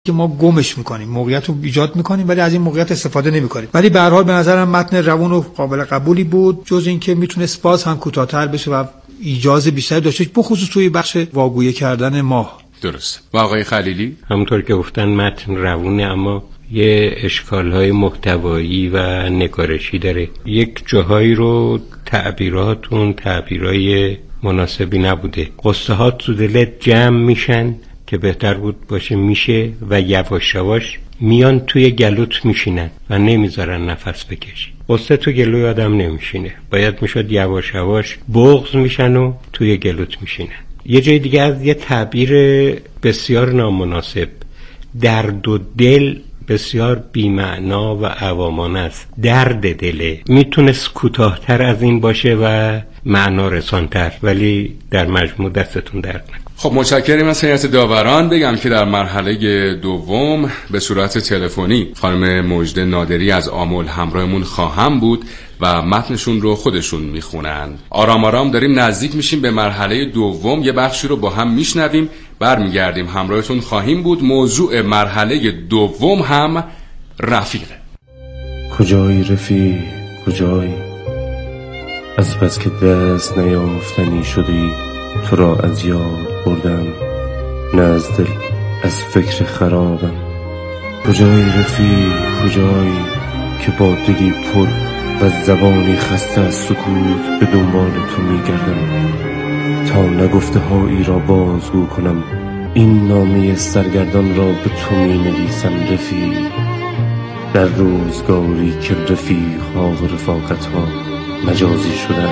که ما گمش میکنیم، موقعیت رو ایجاد میکنیم ولی از این موقعیت استفاده نمیکنیم. ولی به هر حال به نظرم متن روون و قابل قبولی بود، جز اینکه میتونست باز هم کوتاه‌تر بشه و ایجاز بیشتری داشته، بخصوص توی بخش واگویی کردن ماه. درست. و آقای خلیلی همونطور که گفتن متن روونه، اما یه اشکال‌های محتوایی و نگارشی داره. یک جاهایی رو تعبیرای مناسبی نبوده. قصه ها تو دلت جمع میشن که بهتر بود باشه میشه و یواش یواش میان توی گلوت میشینن و نمیذارن نفس بکشی. قصه تو گلوی آدم نمیشینه، باید میشد یواش یواش بغض میشن و توی گلوت میشینن. یه جای دیگه از یه تعبیر بسیار نامناسب، درد و دل بسیار بی‌معنا و عوامانه است. درد دله میتونست کوتاه‌تر از این باشه و معنا رسان‌تر، ولی در مجموع دستتون درد نکنه. خب متشکریم از هیئت داوران. بگم که در مرحله دوم به صورت تلفنی خانم مژده نادری از آمل همراهمون خواهم بود و متنشون رو خودشون میخونن. آرام آرام داریم نزدیک میشیم به مرحله دوم، یه بخشی رو با هم میشنویم، برمیگردیم همراهتون خواهیم بود. موضوع مرحله دوم هم رفیقه. کجایی رفیق کجایی، از بس که دست نیافتنی شدی، تو را از یاد بردم، نه از دل از فکر خرابم. کجایی رفیق کجایی، که با دلی پر و زبانی خسته از سکوت به دنبال تو میگردم، تا نگفته هایی را بازگو کنم، این نامه سرگردان را به تو می نویسم رفیق. در روزگاری که رفیق ها و رفاقت ها مجازی شده،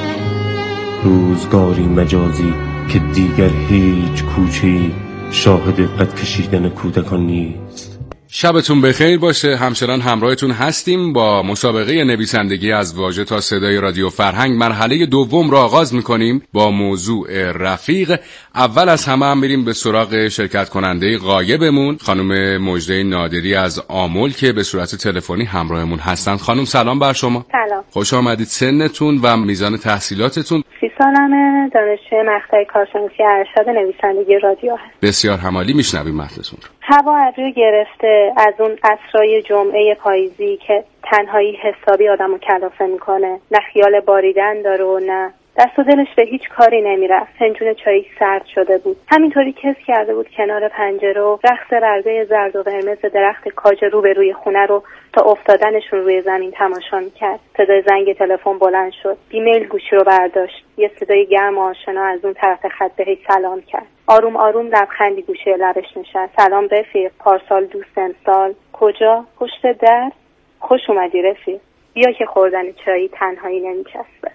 روزگاری مجازی که دیگر هیچ کوچه‌ای شاهد قد کشیدن کودکان نیست. شبتون بخیر باشه. همچنان همراهتون هستیم با مسابقه نویسندگی از واژه تا صدای رادیو فرهنگ. مرحله دوم را آغاز میکنیم با موضوع رفیق. اول از همه هم میریم به سراغ شرکت کننده غایبمون، خانم مژده نادری از آمل که به صورت تلفنی همراهمون هستند. خانم سلام بر شما. سلام. خوش آمدید. سنتون و میزان تحصیلاتتون؟ 30 سالمه، دانشجوی مقطع کارشناسی ارشد نویسندگی رادیو هست. بسیار همالی. میشنویم متنتون رو. هوا ابری گرفته از اون عصرای جمعه پاییزی که تنهایی حسابی آدمو کلافه میکنه، نه خیال باریدن داره و نه دست و دلش به هیچ کاری نمیرفت. فنجون چایی سرد شده بود، همینطوری کس کرده بود کنار پنجره و رقص برگای زرد و قرمز درخت کاج روبروی خونه رو تا افتادنشون روی زمین تماشا میکرد. صدای زنگ تلفن بلند شد. بیمیل گوشی رو برداشت. یه صدای گرم و آشنا از اون طرف خط بهش سلام کرد. آروم آروم لبخندی گوشه لبش نشست. سلام رفیق، پارسال دوست امسال. کجا؟ پشت در. خوش اومدی رفیق. بیا که خوردن چایی تنهایی نمیچسبه.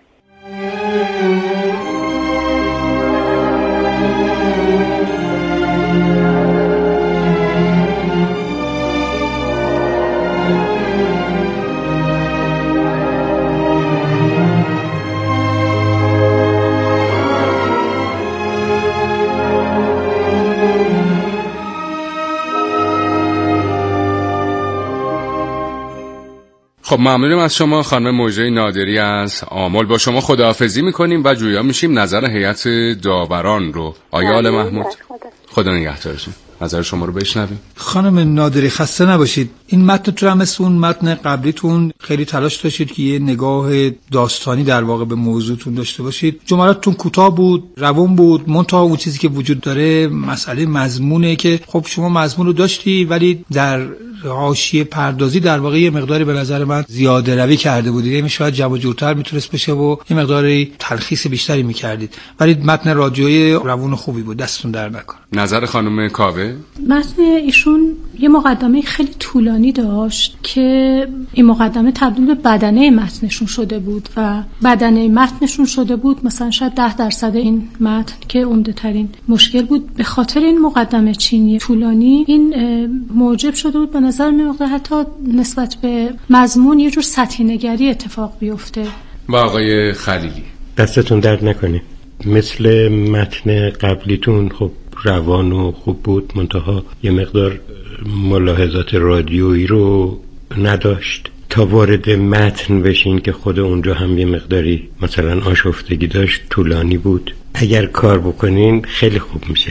خب ممنونم از شما خانم مژده نادری از آمل. با شما خداحافظی میکنیم و جویا میشیم نظر هیئت داوران رو. آیا آل محمود؟ خدا نگهدارتون. نظر شما رو بشنویم. خانم نادری خسته نباشید. این متنتون هم مثل اون متن قبلیتون خیلی تلاش داشتید که یه نگاه داستانی در واقع به موضوعتون داشته باشید. جملاتتون کوتاه بود، روان بود، منتها اون چیزی که وجود داره مسئله مضمونه که خب شما مضمون رو داشتی ولی در حاشیه پردازی در واقع یه مقداری به نظر من زیاده روی کرده بودید. یعنی شاید جمع جورتر میتونست بشه و یه مقداری تلخیص بیشتری میکردید، ولی متن رادیویی روون خوبی بود. دستتون در نکنه. نظر خانم کاوه؟ متن ایشون یه مقدمه خیلی طولانی داشت که این مقدمه تبدیل به بدنه متنشون شده بود و بدنه متنشون شده بود مثلا شاید 10% این متن که عمده ترین مشکل بود. به خاطر این مقدمه چینی طولانی این موجب شده بود به نظر میاد حتی نسبت به مضمون یه جور سطحی نگری اتفاق بیفته. و آقای خلیلی؟ دستتون درد نکنه. مثل متن قبلیتون خب روان و خوب بود، منتها یه مقدار ملاحظات رادیویی رو نداشت. تا وارد متن بشین که خود اونجا هم یه مقداری مثلا آشفتگی داشت، طولانی بود. اگر کار بکنین خیلی خوب میشه.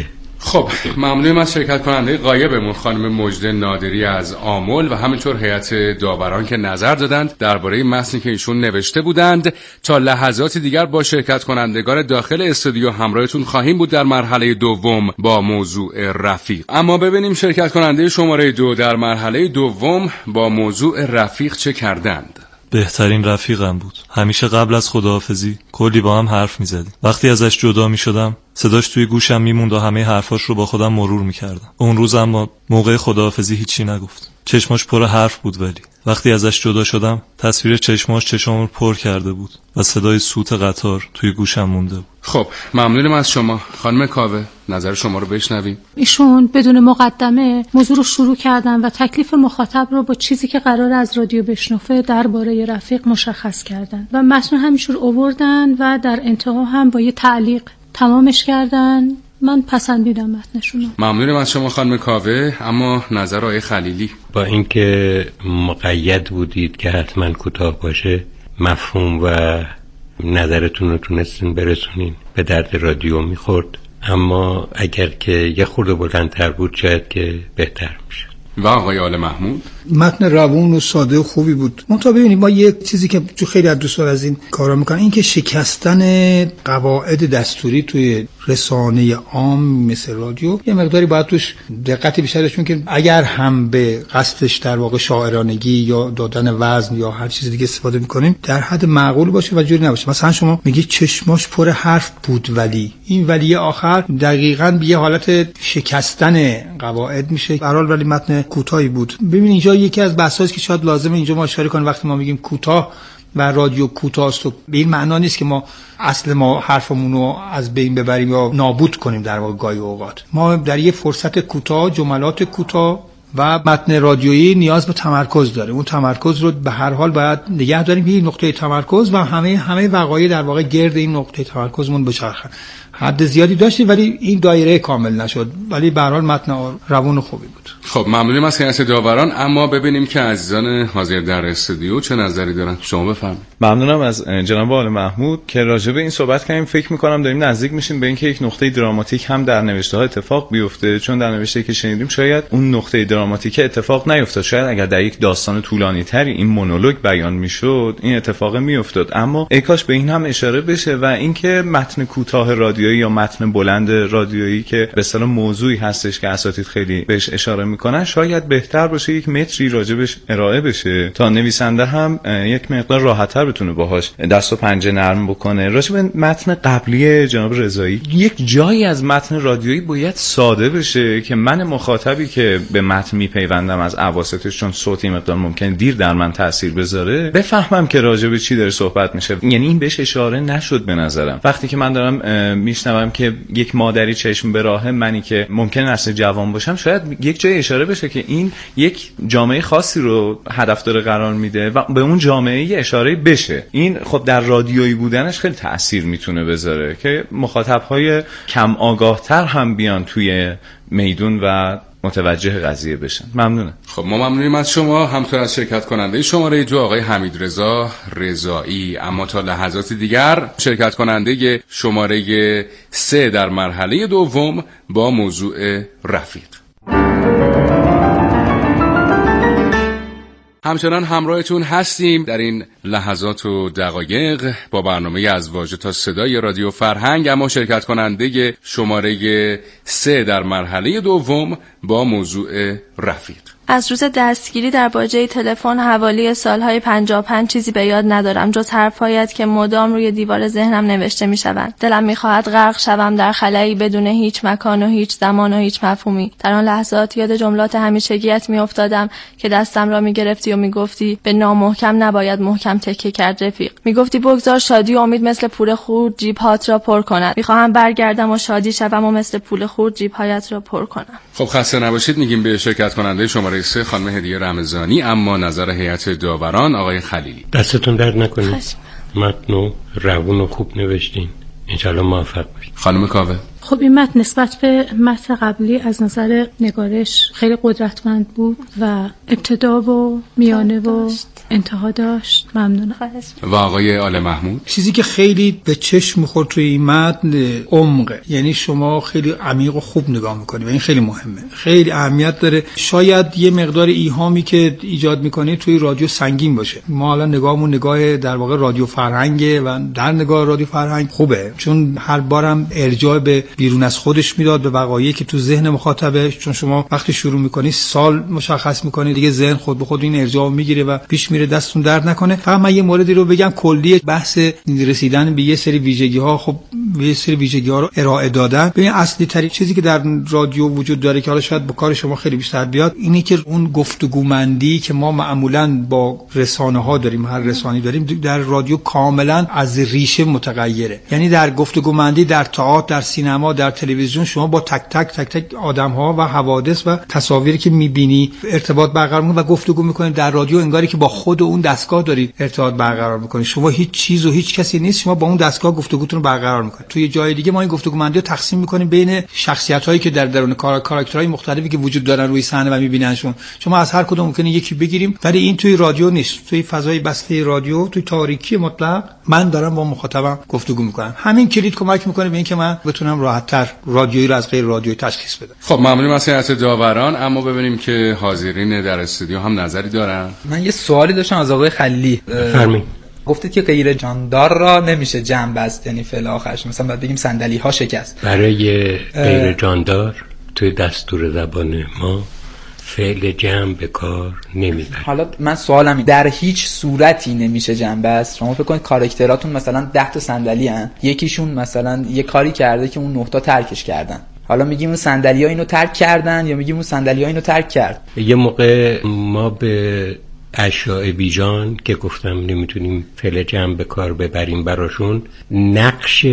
خب ممنونم از شرکت کننده غایبمون خانم مژده نادری از آمل و همینطور هیئت داوران که نظر دادند درباره متنی که ایشون نوشته بودند. تا لحظاتی دیگر با شرکت کنندگان داخل استودیو همراهتون خواهیم بود در مرحله دوم با موضوع رفیق. اما ببینیم شرکت کننده شماره 2 در مرحله دوم با موضوع رفیق چه کردند. بهترین رفیقم بود. همیشه قبل از خداحافظی کلی با هم حرف می‌زدیم. وقتی ازش جدا می‌شدم صداش توی گوشم میموند و همه حرفاش رو با خودم مرور می‌کردم. اون روز اما موقع خداحافظی هیچی نگفت. چشماش پر حرف بود، ولی وقتی ازش جدا شدم تصویر چشماش چشامو پر کرده بود و صدای سوت قطار توی گوشم مونده بود. خب ممنونم از شما. خانم کاوه نظر شما رو بشنویم. ایشون بدون مقدمه موضوع رو شروع کردن و تکلیف مخاطب رو با چیزی که قرار از رادیو بشنوه درباره رفیق مشخص کردن و متن همینجور آوردن و در انتها هم با یه تعلیق تمامش کردن. من پسندیدم متنشون. ممنونم از شما خانم کاوه. اما نظر آقای خلیلی؟ با اینکه مقید بودید که حتما کوتاه باشه، مفهوم و نظرتون رو تونستین برسونین، به درد رادیو میخورد، اما اگر که یه خورده بلندتر بود شاید که بهتر میشه. و آقای آل محمود؟ متن روون و ساده و خوبی بود. منتها ببینید ما یک چیزی که تو خیلی از دوستان از این کارا میکنن این که شکستن قواعد دستوری توی رسانه عام مثل رادیو یه مقداری باید توش دقت بیشتر داشتیم که اگر هم به قصدش در واقع شاعرانگی یا دادن وزن یا هر چیز دیگه استفاده میکنیم در حد معقول باشه و جوری نباشه. مثلا شما میگی چشماش پر حرف بود، ولی این ولی آخر دقیقاً به یه حالت شکستن قواعد میشه. به هر حال ولی متن کوتاهی بود. ببین اینجا یکی از بحثایی که شاید لازمه اینجا ما اشاره کنیم وقتی ما میگیم کوتاه و رادیو کوتاست، به این معنا نیست که ما اصل ما حرفمون رو از بین ببریم یا نابود کنیم. در واقع گاهی اوقات ما در یه فرصت کوتاه جملات کوتاه و متن رادیویی نیاز به تمرکز داره. اون تمرکز رو به هر حال باید نگه داریم، یه نقطه تمرکز و همه وقایع در واقع گرد این نقطه تمرکزمون بچرخن. حد زیادی داشتیم ولی این دایره کامل نشد، ولی به هر حال متن روون خوبی بود. خب ممنونم از هیئت داوران. اما ببینیم که عزیزان حاضر در استودیو چه نظری دارن. شما بفرمایید. ممنونم از جناب آل محمود که راجع به این صحبت کردیم. فکر می‌کنم داریم نزدیک میشیم به اینکه یک نقطه دراماتیک هم در نوشته ها اتفاق بیفته، چون در نوشته که شنیدیم شاید اون نقطه دراماتیک اتفاق نیفتاد. شاید اگر در یک داستان طولانی‌تری این مونولوگ بیان میشد این اتفاق میافتاد. اما ای کاش به این هم اشاره بشه و اینکه متن کوتاه رادیویی یا متن بلند رادیویی که به اصطلاح موضوعی هستش که اساتید خیلی بهش اشاره میکنن شاید بهتر باشه یک متری راجبش ارائه بشه تا نویسنده هم یک مقدار راحت‌تر بتونه باهاش دست و پنجه نرم بکنه. راجب متن قبلی جناب رضایی یک جایی از متن رادیویی باید ساده بشه که من مخاطبی که به متن میپیوندم از اواسطش، چون صوتی مقدار ممکن دیر در من تاثیر بذاره، بفهمم که راجب چی داره صحبت میشه. یعنی این بهش اشاره نشد به نظرم. وقتی که من دارم میشنوم که یک مادری چشم به راه منی که ممکن نسل جوان باشم، شاید یک جای اشاره بشه که این یک جامعه خاصی رو هدف داره قرار میده و به اون جامعه اشاره بشه. این خب در رادیویی بودنش خیلی تأثیر میتونه بذاره که مخاطب‌های کم آگاه‌تر هم بیان توی میدون و متوجه قضیه بشن. ممنونم. خب ما ممنونیم از شما، همطور از شرکت کننده شماره 2 آقای حمیدرضا رضایی. اما تا لحظات دیگر شرکت کننده شماره 3 در مرحله دوم با موضوع رفیق. همچنان همراهتون هستیم در این لحظات و دقایق با برنامه از واژه تا صدای رادیو فرهنگ. اما شرکت کننده شماره 3 در مرحله دوم با موضوع رفیق. از روز دستگیری در باجه تلفن حوالی سالهای 55 چیزی به یاد ندارم جز حرف‌هایت که مدام روی دیوار ذهنم نوشته می‌شوند. دلم می‌خواهد غرق شوم در خلایی بدون هیچ مکان و هیچ زمان و هیچ مفهومی. در آن لحظات یاد جملات همیشگیت می‌افتادم که دستم را می‌گرفتی و می‌گفتی به نامحکم نباید محکم تکیه کرد رفیق. می‌گفتی بگذار شادی و امید مثل پول خورد جیب‌هات را پر کند. می‌خواهم برگردم و شادی شوم و مثل پول خورد جیب‌هایت را پر کنم. خب خسته نباشید میگیم به شرکت کننده شماره 3 خانم هدیه رمضانی. اما نظر هیئت داوران آقای خلیلی. دستتون درد نکنه. متن روون و خوب نوشتین. انشالله موفق باشید. خانم کاوه. خب این متن نسبت به متن قبلی از نظر نگارش خیلی قدرتمند بود و ابتدا و میانه و انتها داشت. ممنونم. و آقای آل محمود؟ چیزی که خیلی به چشم میخورد توی این متن عمق، یعنی شما خیلی عمیق و خوب نگاه میکنید و این خیلی مهمه، خیلی اهمیت داره. شاید یه مقدار ایهامی که ایجاد میکنید توی رادیو سنگین باشه. ما الان نگاهمون نگاه در واقع رادیو فرهنگه و در نگاه رادیو فرهنگ خوبه، چون هر بارم ارجاع به بیرون از خودش میداد، به وقایعی که تو ذهن مخاطبه. چون شما وقتی شروع میکنید سال مشخص میکنید، دیگه ذهن خود به خود این ارجاع میگیره و پیش میره، دستتون درد نکنه. فقط من یه موردی رو بگم، کلی بحث رسیدن به یه سری ویژگی‌ها، خب یه سری ویژگی‌ها رو ارائه دادن. ببین اصلی ترین چیزی که در رادیو وجود داره که حالا شاید با کار شما خیلی بیشتر بیاد، اینه که اون گفتگومندی که ما معمولاً با رسانه‌ها داریم، هر رسانه‌ای داریم، در رادیو کاملاً از ریشه متغیره. یعنی در گفتگومندی، در تئاتر، در سینما، در تلویزیون، شما با تک تک آدم‌ها و حوادث و تصاویری که می‌بینی ارتباط برقرار می‌کنی و گفتگو می‌کنید. در رادیو انگاری که با خود اون دستگاه دارید ارتباط برقرار می‌کنید. شما هیچ چیز و هیچ کسی نیست، شما با اون دستگاه گفتگوتون رو برقرار می‌کنید. توی جای دیگه ما این گفتگومندی رو تقسیم می‌کنیم بین شخصیت‌هایی که در درون کاراکترهای مختلفی که وجود دارن روی صحنه و می‌بیننشون. شما از هر کدوم ممکنه یکی بگیریم، ولی این توی رادیو نیست. توی فضای بسته رادیو، توی تاریکی مطلق، من دارم با مخاطبم گفتگو می‌کنم. همین کلید کمک می‌کنه به اینکه من بتونم راحت‌تر رادیویی رو از غیر رادیویی تشخیص بدم. خب ممنونم از هیئت داوران. اما ببینیم که حاضرین در استودیو هم نظری دارن. من یه سوالی داشتم از آقای خلیلی. بفرمایید. گفتید که غیر جاندار را نمیشه جمع بست، یعنی فعل آخرش مثلا باید بگیم صندلی ها شکست. برای غیر جاندار توی دستور زبان ما فعل جمع به کار نمیبره. حالا من سوالم در هیچ صورتی نمیشه جمع بست. شما فکر کنید کاراکتراتون مثلا 10 تا صندلی ان، یکیشون مثلا یه کاری کرده که اون 9 تا ترکش کردن، حالا میگیم اون صندلی‌ها اینو ترک کردن یا میگیم اون صندلی‌ها اینو ترک کرد؟ یه موقع ما به اشیاء بیجان که گفتم نمیتونیم فعل جمع به کار ببریم براشون نقش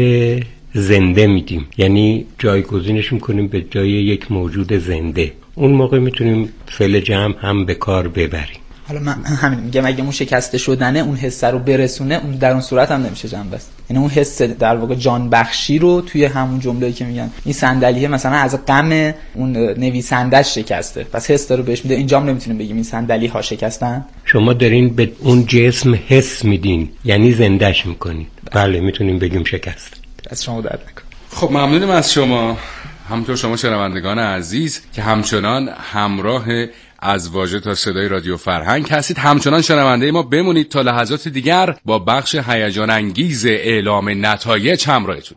زنده میدیم، یعنی جایگزینش میکنیم به جای یک موجود زنده. اون موقع میتونیم فعل جمع هم به کار ببریم. حالا من همین میگم اگه اون شکسته شدنه اون حس رو برسونه، اون در اون صورت هم نمیشه جمع بست. یعنی اون حس در واقع جان بخشی رو توی همون جمله‌ای که میگن این صندلیه مثلا از غم اون نویسنده‌اش شکسته، پس حس رو بهش میده، اینجا هم نمیتونیم بگیم این صندلی ها شکستن. شما دارین به اون جسم حس میدین، یعنی زندهش میکنین. بله میتونیم بگیم شکست. از شما درد نکنه. خب ممنونم از شما. همونطور شما شنوندگان عزیز که همچنان همراه از واژه تا صدای رادیو فرهنگ هستید، همچنان شنونده ما بمونید تا لحظات دیگر با بخش هیجان انگیز اعلام نتایج همراهتون.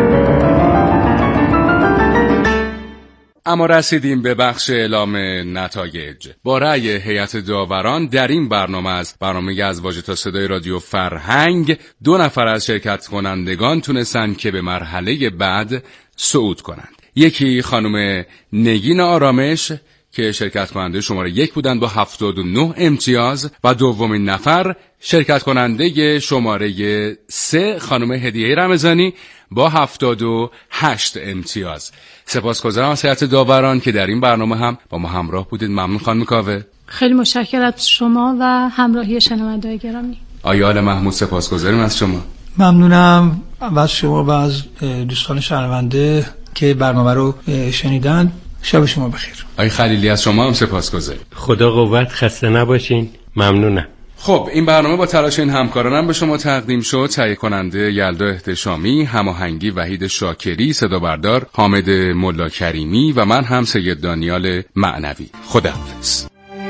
اما رسیدیم به بخش اعلام نتایج. با رأی هیئت داوران در این برنامه از واژه تا صدای رادیو فرهنگ 2 نفر از شرکت کنندگان تونستن که به مرحله بعد صعود کنند. یکی خانم نگین آرامش که شرکت کننده شماره 1 بودند با 79 امتیاز و دومین نفر شرکت کننده شماره 3 خانم هدیه رمضانی با 78 امتیاز. سپاسگزارم از هیئت داوران که در این برنامه هم با ما همراه بودید. ممنون خانم کاوه. خیلی متشکرم از شما و همراهی شنونده‌های گرامی. آقای آل محمود سپاسگزاریم از شما. ممنونم از شما و از دوستان شنونده که برنامه رو شنیدن. شب شما بخیر. آقای خلیلی از شما هم سپاسگزاریم. خدا قوت، خسته نباشین. ممنونم. خب این برنامه با تلاش این همکارانم به شما تقدیم شد. تهیه کننده یلدا احتشامی، هماهنگی وحید شاکری، صدا بردار حامد ملا کریمی و من هم سید دانیال معنوی. خداحافظ.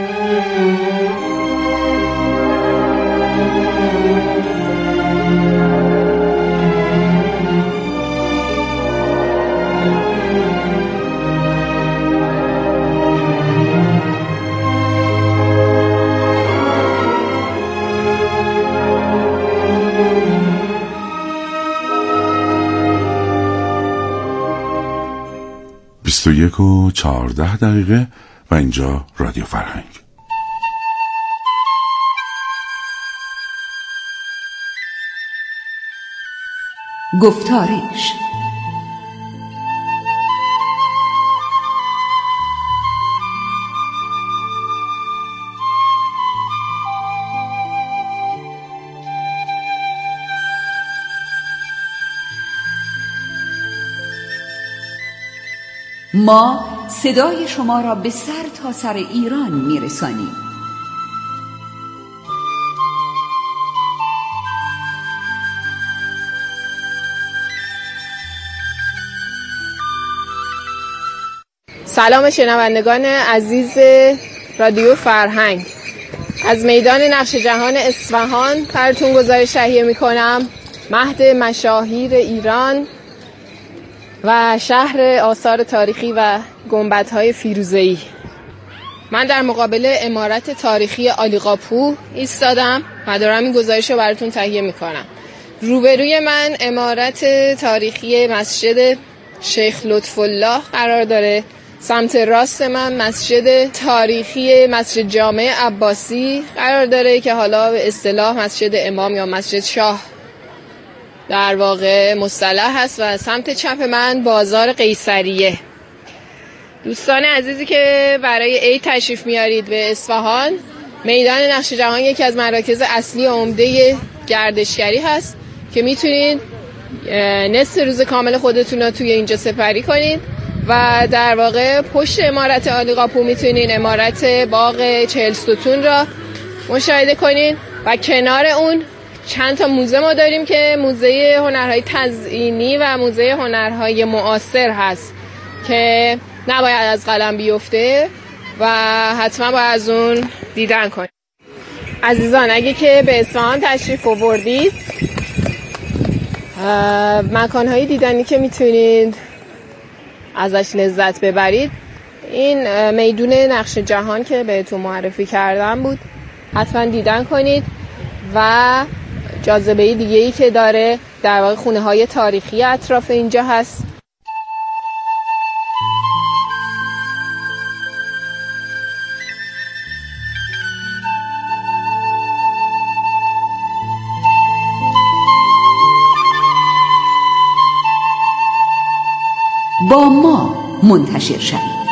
و 1:14 و اینجا رادیو فرهنگ. گفتارش ما صدای شما را به سر تا سر ایران میرسانیم. سلام شنوندگان عزیز رادیو فرهنگ. از میدان نقش جهان اصفهان براتون گزارش تهیه میکنم. مهد مشاهیر ایران و شهر آثار تاریخی و گنبدهای فیروزه‌ای. من در مقابل عمارت تاریخی عالیقاپو ایستادم و دارم این گزارش رو براتون تهیه میکنم. روبروی من عمارت تاریخی مسجد شیخ لطف‌الله قرار داره. سمت راست من مسجد تاریخی مسجد جامع عباسی قرار داره که حالا به اصطلاح مسجد امام یا مسجد شاه در واقع مصطلح هست و سمت چپ من بازار قیصریه. دوستان عزیزی که برای عید تشریف میارید به اصفهان، میدان نقش جهان یکی از مراکز اصلی عمده گردشگری هست که میتونید نصف روز کامل خودتون رو توی اینجا سپری کنید و در واقع پشت عمارت عالیقاپو میتونید عمارت باغ 40 ستون را مشاهده کنید و کنار اون چند تا موزه ما داریم که موزه هنرهای تزئینی و موزه هنرهای معاصر هست که نباید از قلم بیفته و حتما باید از اون دیدن کنید. عزیزان اگه که به اصفهان تشریف آوردید، مکانهای دیدنی که میتونید ازش لذت ببرید این میدون نقش جهان که بهتون معرفی کردم بود، حتما دیدن کنید. و جاذبه دیگه‌ای که داره در واقع خونه‌های تاریخی اطراف اینجا هست. با ما منتشر شوید.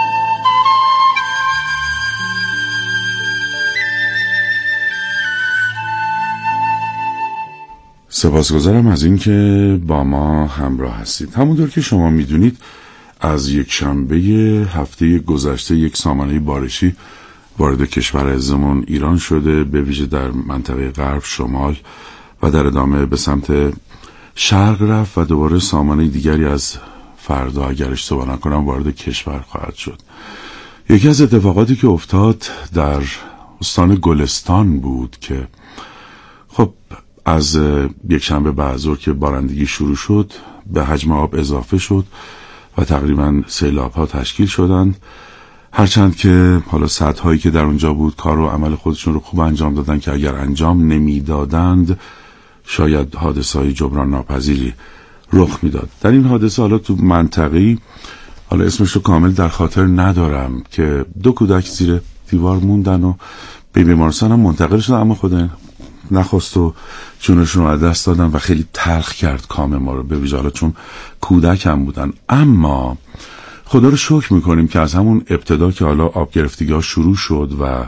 سپاسگزارم از این که با ما همراه هستید. همونطور که شما میدونید از یک شنبه هفته گذشته یک سامانه بارشی وارد کشور عزیزمون ایران شده، به ویژه در منطقه غرب، شمال و در ادامه به سمت شرق رفت و دوباره سامانه دیگری از فردا اگر اشتباه نکنم وارد کشور خواهد شد. یکی از اتفاقاتی که افتاد در استان گلستان بود که خب از یک شنبه بعد ظهر که بارندگی شروع شد به حجم آب اضافه شد و تقریبا سیلاب ها تشکیل شدند، هرچند که حالا سطح هایی که در اونجا بود کار و عمل خودشون رو خوب انجام دادن که اگر انجام نمیدادند شاید حادثه های جبران ناپذیری رخ میداد. در این حادثه حالا تو منطقی، حالا اسمش رو کامل در خاطر ندارم، که 2 کودک زیر دیوار موندن و به بیمارستان هم منتقل شدن، اما خود نخواست و جونشون رو از دست دادن و خیلی تلخ کرد کام ما رو، به ویژه حالا چون کودک هم بودن. اما خدا رو شکر میکنیم که از همون ابتدا که حالا آب گرفتگی ها شروع شد و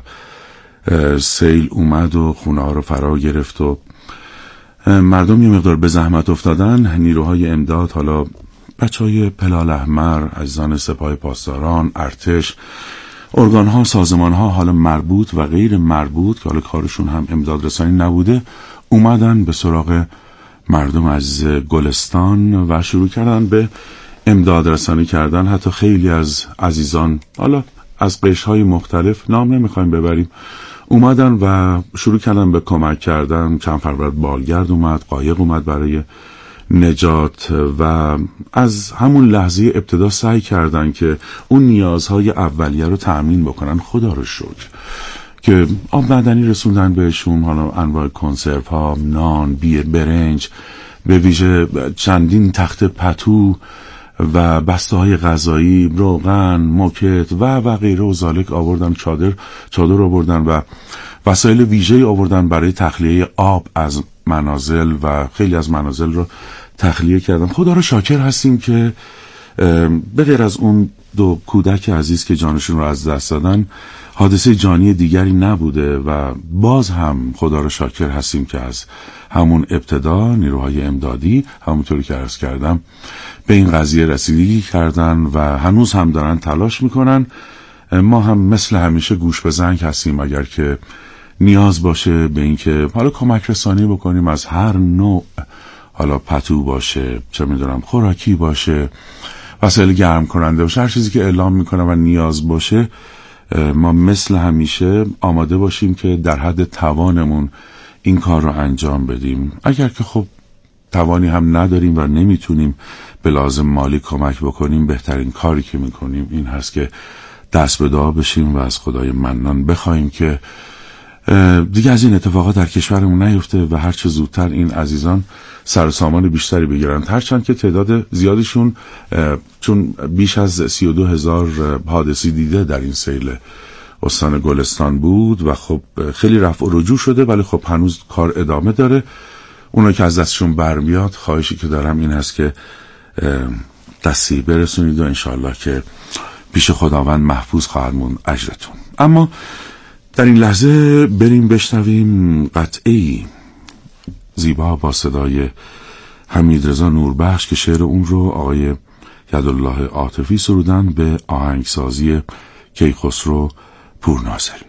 سیل اومد و خونه ها رو فرا گرفت و مردم یه مقدار به زحمت افتادن، نیروهای امداد، حالا بچهای پلال احمر، عزیزان سپاه پاسداران، ارتش، ارگان‌ها، سازمان‌ها، حالا مربوط و غیر مربوط که حالا کارشون هم امداد رسانی نبوده، اومدن به سراغ مردم عزیز گلستان و شروع کردن به امداد رسانی کردن. حتی خیلی از عزیزان حالا از قشرهای مختلف، نام نمیخوایم ببریم، اومدن و شروع کردن به کمک کردن. چند فرورد بالگرد اومد، قایق اومد برای نجات و از همون لحظه ابتدا سعی کردن که اون نیازهای اولیه رو تأمین بکنن. خدا رو شکر که آب معدنی رسوندن بهشون، حالا انواع کنسرو ها، نان، برنج، به ویژه چندین تخت پتو و بسته های غذایی، روغن، موکت و غیره و ذالک آوردن. چادر آوردن و وسایل ویژه‌ای آوردن برای تخلیه آب از منازل و خیلی از منازل رو تخلیه کردن. خدا رو شاکر هستیم که به غیر از اون 2 کودک عزیز که جانشون رو از دست دادن حادثه جانی دیگری نبوده و باز هم خدا رو شاکر هستیم که از همون ابتدا نیروهای امدادی همونطوری که عرض کردم به این قضیه رسیدگی کردن و هنوز هم دارن تلاش میکنن. ما هم مثل همیشه گوش به زنگ هستیم اگر که نیاز باشه به این که حالا کمک رسانی بکنیم از هر نوع، حالا پتو باشه، چه میدونم خوراکی باشه، وسایل گرم کننده باشه، هر چیزی که اعلام میکنه و نیاز باشه، ما مثل همیشه آماده باشیم که در حد توانمون این کار رو انجام بدیم. اگر که خب توانی هم نداریم و نمیتونیم به لازم مالی کمک بکنیم، بهترین کاری که میکنیم این هست که دست به دعا بشیم و از خدای منان بخوایم که دیگه از این اتفاقات در کشورمون نیفته و هر چه زودتر این عزیزان سر و سامان بیشتری بگیرن. هرچند که تعداد زیادشون چون بیش از 32,000 حادثی دیده در این سیل استان گلستان بود و خب خیلی رفع و رجوع شده، ولی خب هنوز کار ادامه داره. اونایی که از دستشون برمیاد، خواهشی که دارم این هست که دستی برسونید و انشالله که پیش خداوند محفوظ خواهد موند اجرتون. اما در این لحظه بریم بشنویم قطعه‌ای زیبا با صدای حمیدرضا نوربخش که شعر اون رو آقای یدالله عاطفی سرودن به آهنگسازی کیخسرو پورناظری.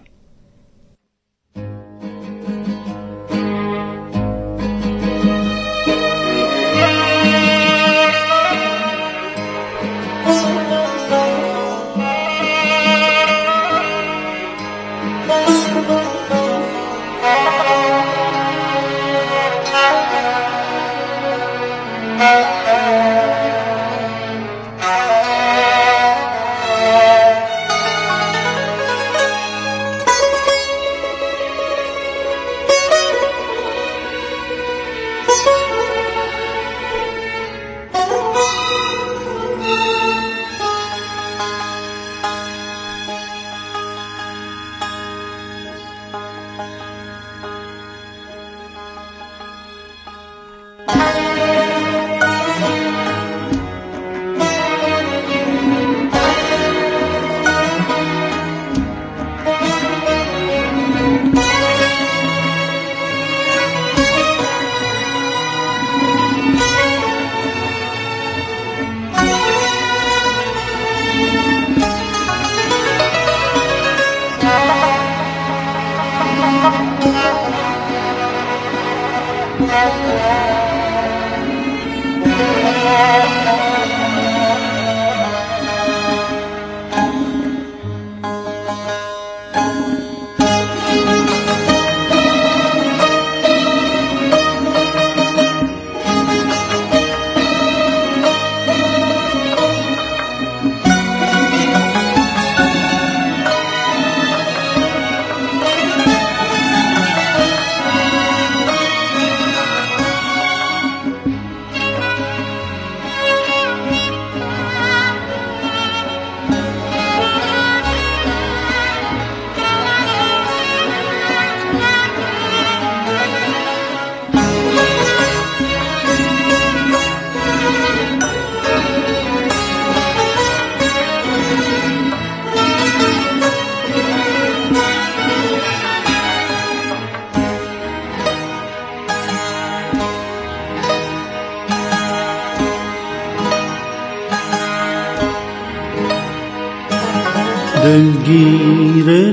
دلگیر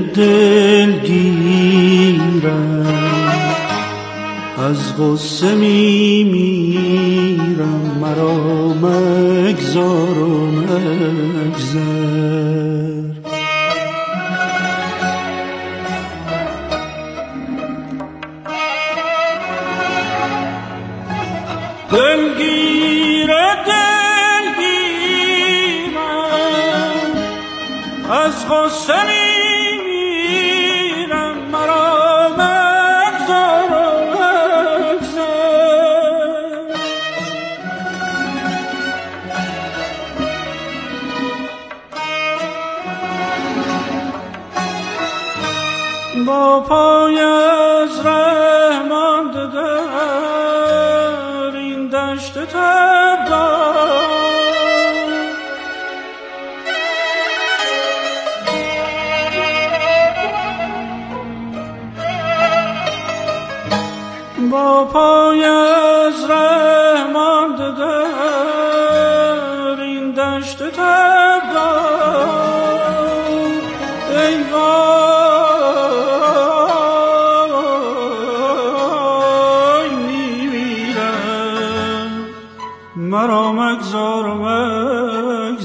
دلگیرم از غصه میمیرم، مرا مگذار و مگذر. دلگیر دلگیرم از غصه میمیرم، مرا مگذار و مگذر. با پای از ره مانده در این دشت تبدار، با پای از ره مانده در این دشت تبدار، ای وای میمیرم، مرا مگذار و مگذار.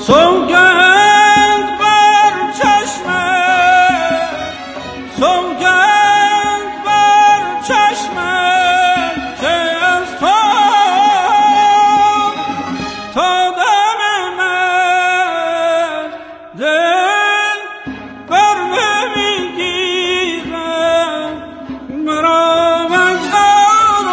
سوگند بر چشمت، سوگند بر چشمت که از تو تا دم من دل بر نمیگیرم، مرا مگذار و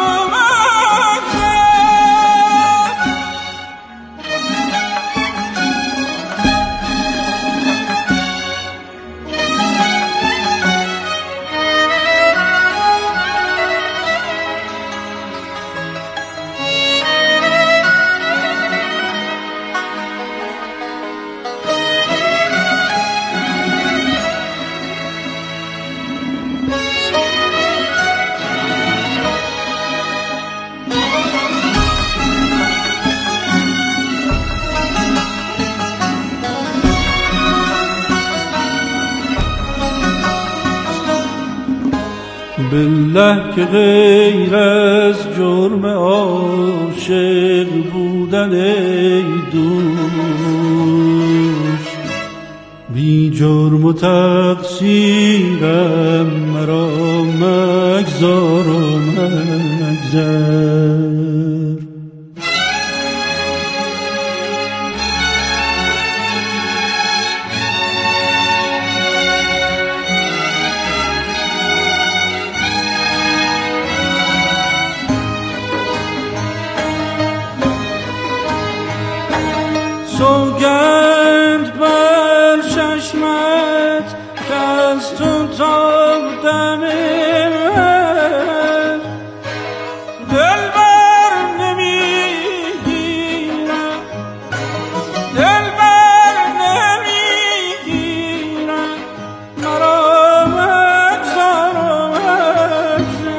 بالله که غیر از جرم عاشق بودن ای دوست، بی جرم و تقصیرم مرا مگذار و مگذر. سوگند بر چشمت که از تو تا دم من دل بر نمیگیرم، دل بر نمیگیرم، مرا مگذار و مگذر.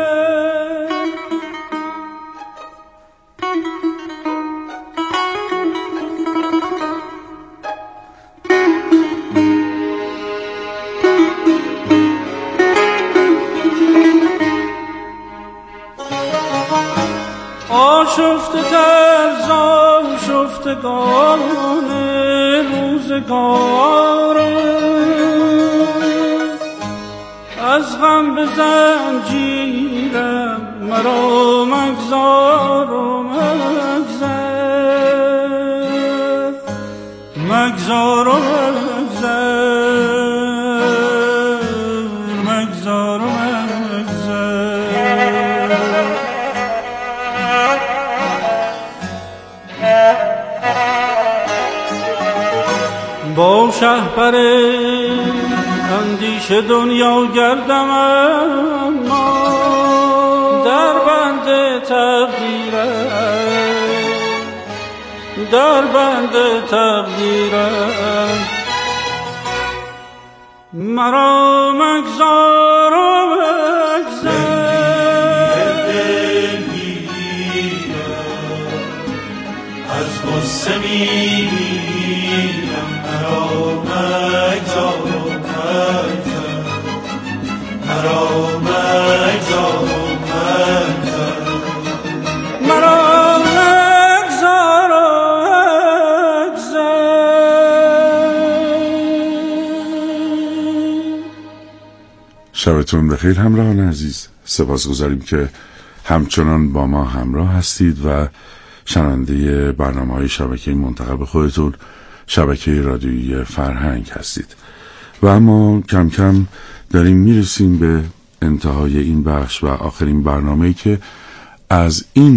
آشفته تر ز آشفتگان روزگارم، از غم به زنجیرم مرا مگذار و مگذر، مگذار و مگذر، مگذار و مگذر. با شهپر اندیشه دنیا گردم، اما در بند تقدیرم، در بند تقدیرم، مرا مگذار و مگذر. از غصه میمیرم، مرا مگذار و مگذر، مرا مگذار و مگذر، مرا مگذار و مگذر. شبتون بخیر همراهان عزیز، سپاسگزاریم که همچنان با ما همراه هستید و شنونده برنامه‌های شبکه منتخب خودتون، شبکه رادیویی فرهنگ هستید. و اما کم کم داریم میرسیم به انتهای این بخش و آخرین برنامه‌ای که از این